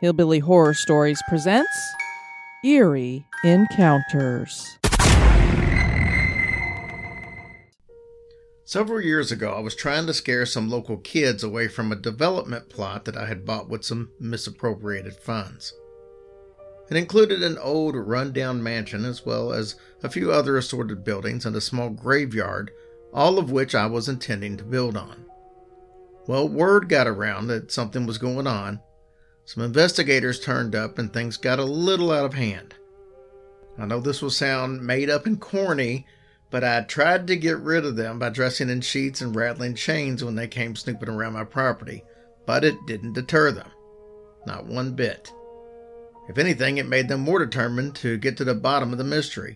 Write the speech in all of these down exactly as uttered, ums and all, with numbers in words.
Hillbilly Horror Stories presents Eerie Encounters. Several years ago, I was trying to scare some local kids away from a development plot that I had bought with some misappropriated funds. It included an old, run-down mansion as well as a few other assorted buildings and a small graveyard, all of which I was intending to build on. Well, word got around that something was going on. Some investigators turned up and things got a little out of hand. I know this will sound made up and corny, but I tried to get rid of them by dressing in sheets and rattling chains when they came snooping around my property, but it didn't deter them. Not one bit. If anything, it made them more determined to get to the bottom of the mystery.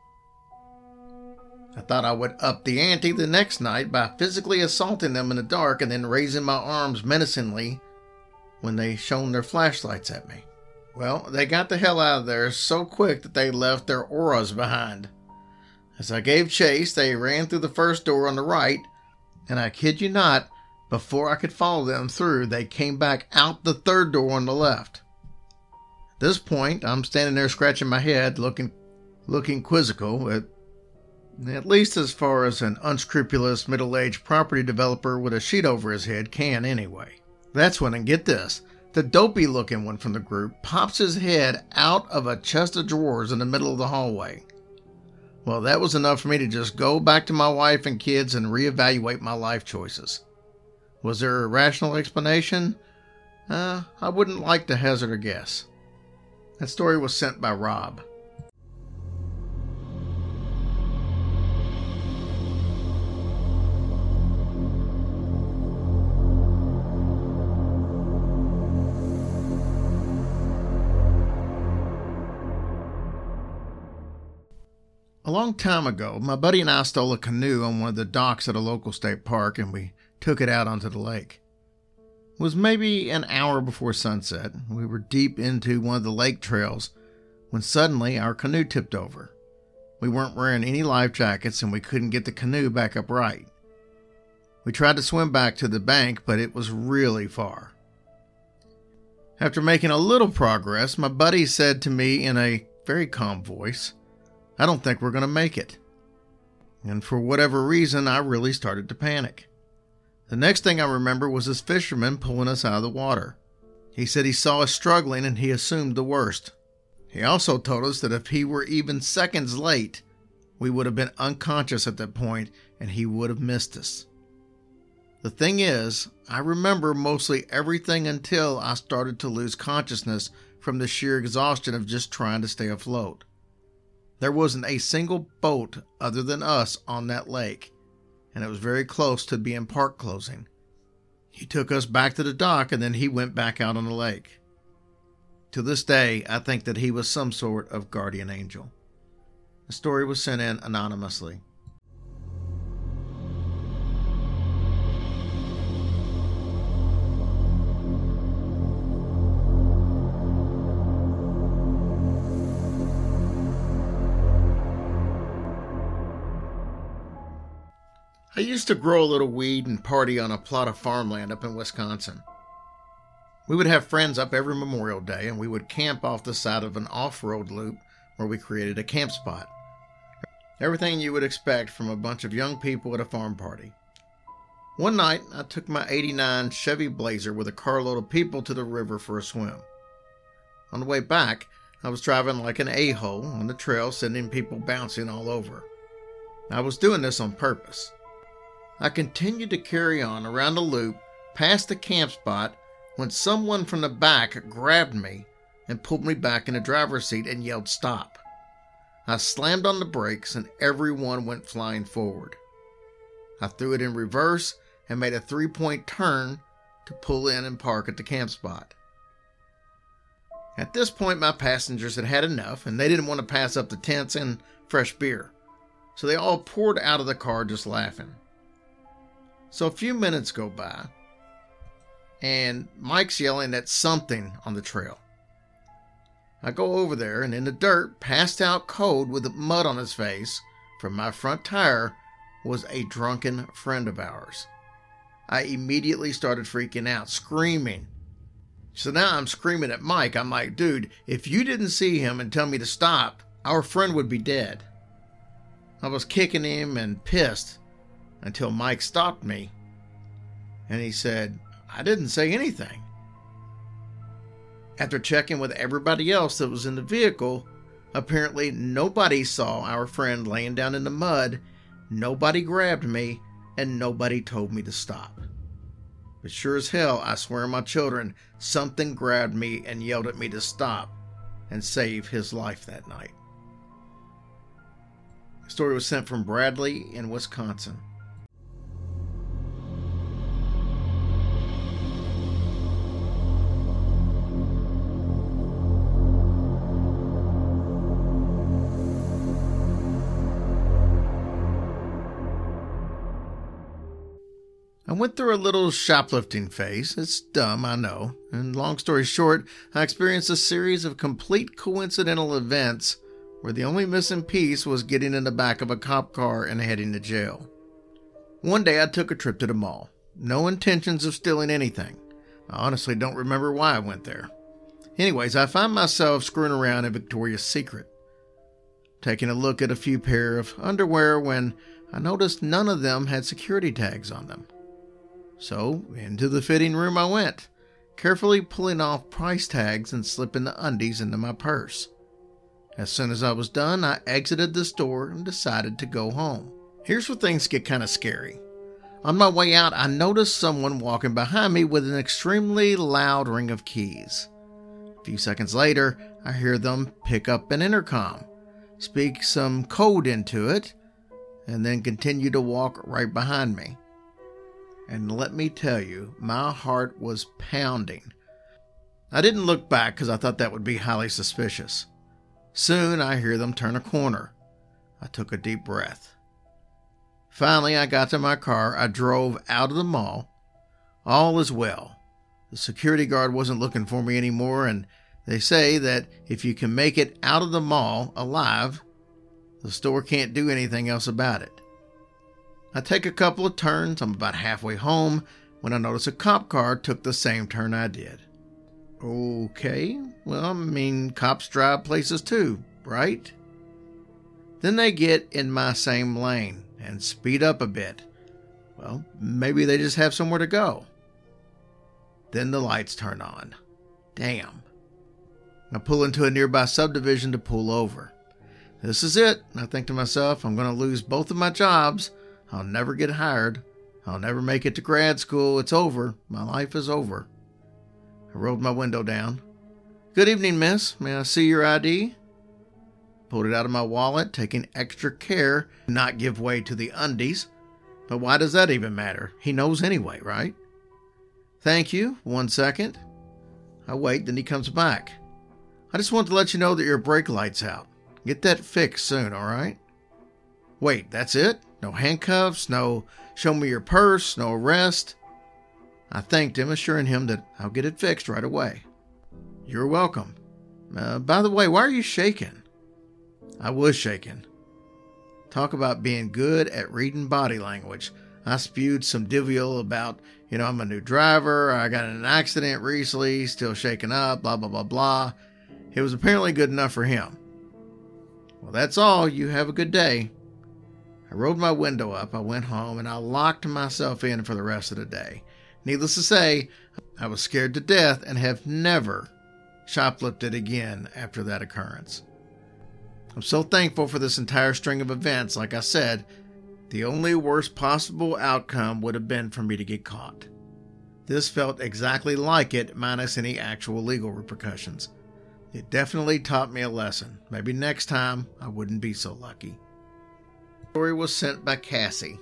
I thought I would up the ante the next night by physically assaulting them in the dark and then raising my arms menacingly when they shone their flashlights at me. Well, they got the hell out of there so quick that they left their auras behind. As I gave chase, they ran through the first door on the right, and I kid you not, before I could follow them through, they came back out the third door on the left. At this point, I'm standing there scratching my head, looking looking quizzical, at, at least as far as an unscrupulous middle-aged property developer with a sheet over his head can anyway. That's when, and get this, the dopey-looking one from the group pops his head out of a chest of drawers in the middle of the hallway. Well, that was enough for me to just go back to my wife and kids and reevaluate my life choices. Was there a rational explanation? Uh, I wouldn't like to hazard a guess. That story was sent by Rob. A long time ago, my buddy and I stole a canoe on one of the docks at a local state park and we took it out onto the lake. It was maybe an hour before sunset. We were deep into one of the lake trails when suddenly our canoe tipped over. We weren't wearing any life jackets and we couldn't get the canoe back upright. We tried to swim back to the bank, but it was really far. After making a little progress, my buddy said to me in a very calm voice, "I don't think we're going to make it." And for whatever reason, I really started to panic. The next thing I remember was this fisherman pulling us out of the water. He said he saw us struggling and he assumed the worst. He also told us that if he were even seconds late, we would have been unconscious at that point and he would have missed us. The thing is, I remember mostly everything until I started to lose consciousness from the sheer exhaustion of just trying to stay afloat. There wasn't a single boat other than us on that lake, and it was very close to being park closing. He took us back to the dock, and then he went back out on the lake. To this day, I think that he was some sort of guardian angel. The story was sent in anonymously. I used to grow a little weed and party on a plot of farmland up in Wisconsin. We would have friends up every Memorial Day, and we would camp off the side of an off-road loop where we created a camp spot. Everything you would expect from a bunch of young people at a farm party. One night, I took my eighty-nine Chevy Blazer with a carload of people to the river for a swim. On the way back, I was driving like an a-hole on the trail, sending people bouncing all over. I was doing this on purpose. I continued to carry on around the loop, past the camp spot, when someone from the back grabbed me and pulled me back in the driver's seat and yelled, "Stop." I slammed on the brakes and everyone went flying forward. I threw it in reverse and made a three-point turn to pull in and park at the camp spot. At this point, my passengers had had enough and they didn't want to pass up the tents and fresh beer, so they all poured out of the car just laughing. So a few minutes go by, and Mike's yelling at something on the trail. I go over there, and in the dirt, passed out cold with mud on his face from my front tire, was a drunken friend of ours. I immediately started freaking out, screaming. So now I'm screaming at Mike. I'm like, dude, if you didn't see him and tell me to stop, our friend would be dead. I was kicking him and pissed until Mike stopped me. And he said, I didn't say anything. After checking with everybody else that was in the vehicle, apparently nobody saw our friend laying down in the mud, nobody grabbed me, and nobody told me to stop. But sure as hell, I swear on my children, something grabbed me and yelled at me to stop and save his life that night. The story was sent from Bradley in Wisconsin. I went through a little shoplifting phase. It's dumb, I know. And long story short, I experienced a series of complete coincidental events where the only missing piece was getting in the back of a cop car and heading to jail. One day I took a trip to the mall. No intentions of stealing anything. I honestly don't remember why I went there. Anyways, I found myself screwing around in Victoria's Secret, taking a look at a few pair of underwear when I noticed none of them had security tags on them. So, into the fitting room I went, carefully pulling off price tags and slipping the undies into my purse. As soon as I was done, I exited the store and decided to go home. Here's where things get kind of scary. On my way out, I noticed someone walking behind me with an extremely loud ring of keys. A few seconds later, I hear them pick up an intercom, speak some code into it, and then continue to walk right behind me. And let me tell you, my heart was pounding. I didn't look back because I thought that would be highly suspicious. Soon I hear them turn a corner. I took a deep breath. Finally, I got to my car. I drove out of the mall. All is well. The security guard wasn't looking for me anymore, and they say that if you can make it out of the mall alive, the store can't do anything else about it. I take a couple of turns. I'm about halfway home when I notice a cop car took the same turn I did. Okay, well, I mean, cops drive places too, right? Then they get in my same lane and speed up a bit. Well, maybe they just have somewhere to go. Then the lights turn on. Damn. I pull into a nearby subdivision to pull over. This is it. I think to myself, I'm going to lose both of my jobs. I'll never get hired. I'll never make it to grad school. It's over. My life is over. I rolled my window down. Good evening, miss. May I see your I D? Pulled it out of my wallet, taking extra care to not give way to the undies. But why does that even matter? He knows anyway, right? Thank you. One second. I wait, then he comes back. I just want to let you know that your brake light's out. Get that fixed soon, all right? Wait, that's it? No handcuffs, no show me your purse, no arrest. I thanked him, assuring him that I'll get it fixed right away. You're welcome. Uh, by the way, why are you shaking? I was shaking. Talk about being good at reading body language. I spewed some divil about, you know, I'm a new driver, I got in an accident recently, still shaking up, blah, blah, blah, blah. It was apparently good enough for him. Well, that's all. You have a good day. I rolled my window up, I went home, and I locked myself in for the rest of the day. Needless to say, I was scared to death and have never shoplifted again after that occurrence. I'm so thankful for this entire string of events. Like I said, the only worst possible outcome would have been for me to get caught. This felt exactly like it, minus any actual legal repercussions. It definitely taught me a lesson. Maybe next time I wouldn't be so lucky. The story was sent by Cassie.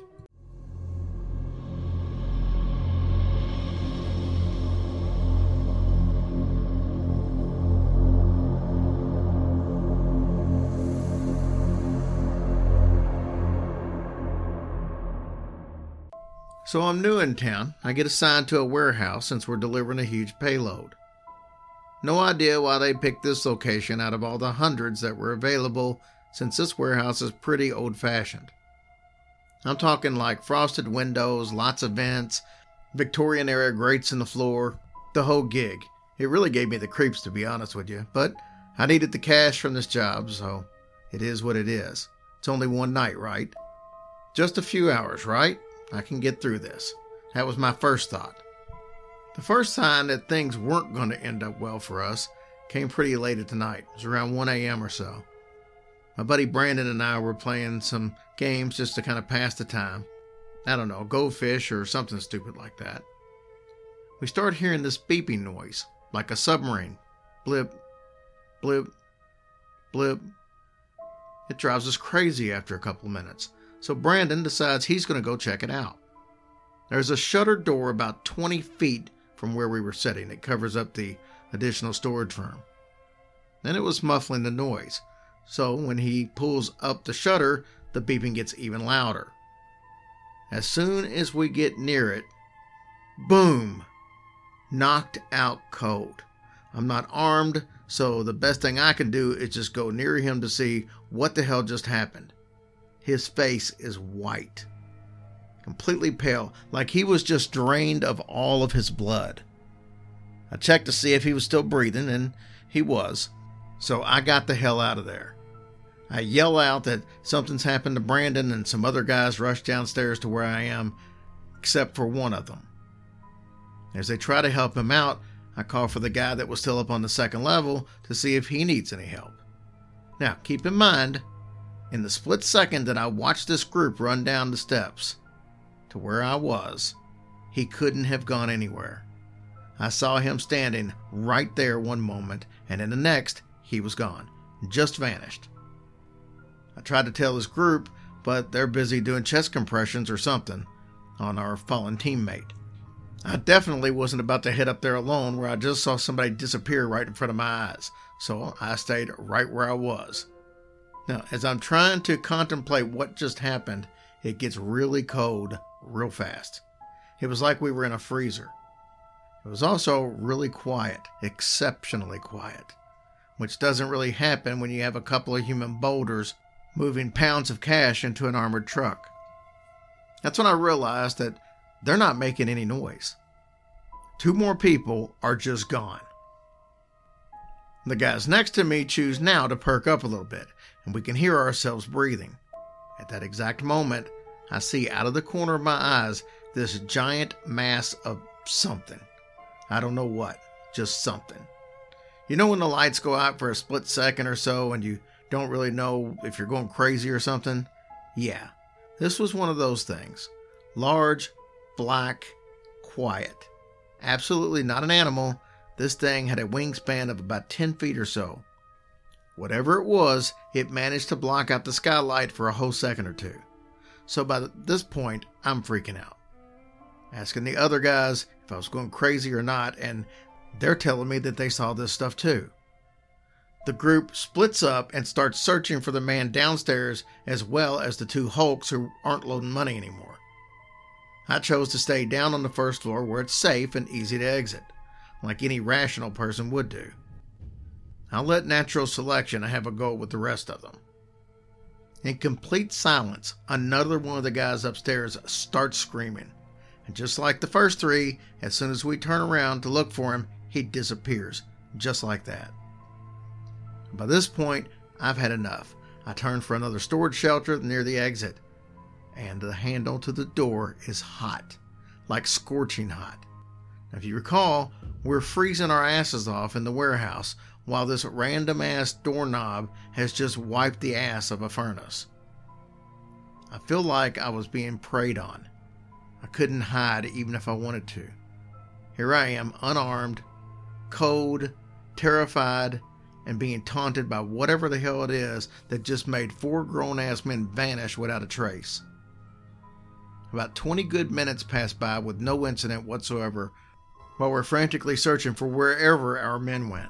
So I'm new in town. I get assigned to a warehouse since we're delivering a huge payload. No idea why they picked this location out of all the hundreds that were available, since this warehouse is pretty old-fashioned. I'm talking like frosted windows, lots of vents, Victorian-era grates in the floor, the whole gig. It really gave me the creeps, to be honest with you, but I needed the cash from this job, so it is what it is. It's only one night, right? Just a few hours, right? I can get through this. That was my first thought. The first sign that things weren't going to end up well for us came pretty late at the night. It was around one a.m. or so. My buddy Brandon and I were playing some games just to kind of pass the time. I don't know, goldfish or something stupid like that. We started hearing this beeping noise, like a submarine. Blip, blip, blip. It drives us crazy after a couple of minutes, so Brandon decides he's going to go check it out. There's a shuttered door about twenty feet from where we were sitting. It covers up the additional storage room. Then it was muffling the noise, so when he pulls up the shutter, the beeping gets even louder. As soon as we get near it, boom! Knocked out cold. I'm not armed, so the best thing I can do is just go near him to see what the hell just happened. His face is white. Completely pale, like he was just drained of all of his blood. I checked to see if he was still breathing, and he was. So I got the hell out of there. I yell out that something's happened to Brandon, and some other guys rush downstairs to where I am, except for one of them. As they try to help him out, I call for the guy that was still up on the second level to see if he needs any help. Now, keep in mind, in the split second that I watched this group run down the steps to where I was, he couldn't have gone anywhere. I saw him standing right there one moment, and in the next, he was gone, just vanished. I tried to tell this group, but they're busy doing chest compressions or something on our fallen teammate. I definitely wasn't about to head up there alone where I just saw somebody disappear right in front of my eyes, so I stayed right where I was. Now, as I'm trying to contemplate what just happened, it gets really cold real fast. It was like we were in a freezer. It was also really quiet, exceptionally quiet, which doesn't really happen when you have a couple of human boulders moving pounds of cash into an armored truck. That's when I realized that they're not making any noise. Two more people are just gone. The guys next to me choose now to perk up a little bit, and we can hear ourselves breathing. At that exact moment, I see out of the corner of my eyes this giant mass of something. I don't know what, just something. You know when the lights go out for a split second or so and you don't really know if you're going crazy or something? Yeah, this was one of those things. Large, black, quiet. Absolutely not an animal. This thing had a wingspan of about ten feet or so. Whatever it was, it managed to block out the skylight for a whole second or two. So by this point, I'm freaking out. Asking the other guys if I was going crazy or not, and they're telling me that they saw this stuff too. The group splits up and starts searching for the man downstairs as well as the two hulks who aren't loading money anymore. I chose to stay down on the first floor where it's safe and easy to exit, like any rational person would do. I'll let natural selection have a go with the rest of them. In complete silence, another one of the guys upstairs starts screaming. And just like the first three, as soon as we turn around to look for him, he disappears, just like that. By this point, I've had enough. I turn for another storage shelter near the exit, and the handle to the door is hot, like scorching hot. Now, if you recall, we're freezing our asses off in the warehouse while this random-ass doorknob has just wiped the ass of a furnace. I feel like I was being preyed on. I couldn't hide even if I wanted to. Here I am, unarmed, cold, terrified, and being taunted by whatever the hell it is that just made four grown-ass men vanish without a trace. About twenty good minutes pass by with no incident whatsoever while we're frantically searching for wherever our men went.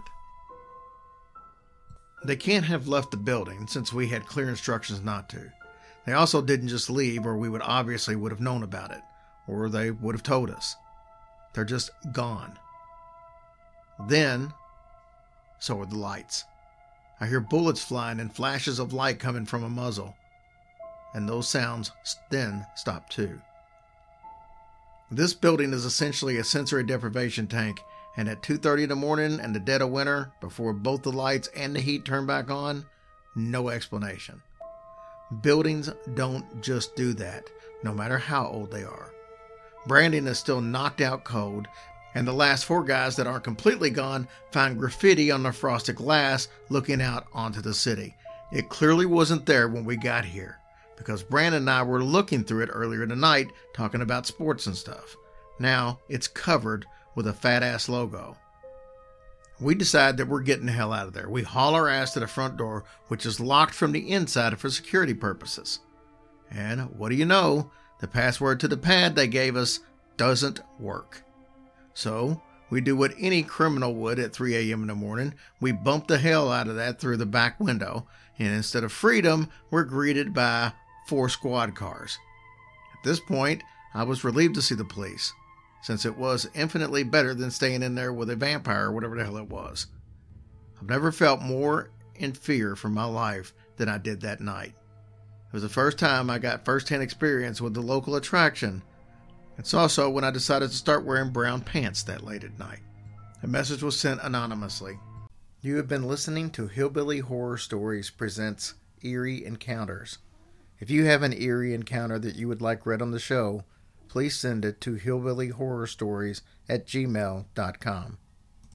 They can't have left the building since we had clear instructions not to. They also didn't just leave, or we would obviously would have known about it, or they would have told us. They're just gone. Then, so are the lights. I hear bullets flying and flashes of light coming from a muzzle, and those sounds then stop too. This building is essentially a sensory deprivation tank, and at two thirty in the morning in the dead of winter, before both the lights and the heat turn back on, no explanation. Buildings don't just do that, no matter how old they are. Brandon is still knocked out cold, and the last four guys that aren't completely gone find graffiti on the frosted glass looking out onto the city. It clearly wasn't there when we got here, because Brandon and I were looking through it earlier tonight, talking about sports and stuff. Now it's covered with a fat-ass logo. We decide that we're getting the hell out of there. We haul our ass to the front door, which is locked from the inside for security purposes. And what do you know? The password to the pad they gave us doesn't work. So we do what any criminal would at three a.m. in the morning. We bump the hell out of that through the back window, and instead of freedom, we're greeted by four squad cars. At this point, I was relieved to see the police, since it was infinitely better than staying in there with a vampire or whatever the hell it was. I've never felt more in fear for my life than I did that night. It was the first time I got first-hand experience with the local attraction. It's also when I decided to start wearing brown pants that late at night. The message was sent anonymously. You have been listening to Hillbilly Horror Stories presents Eerie Encounters. If you have an eerie encounter that you would like read on the show, please send it to hillbilly horror stories at gmail dot com.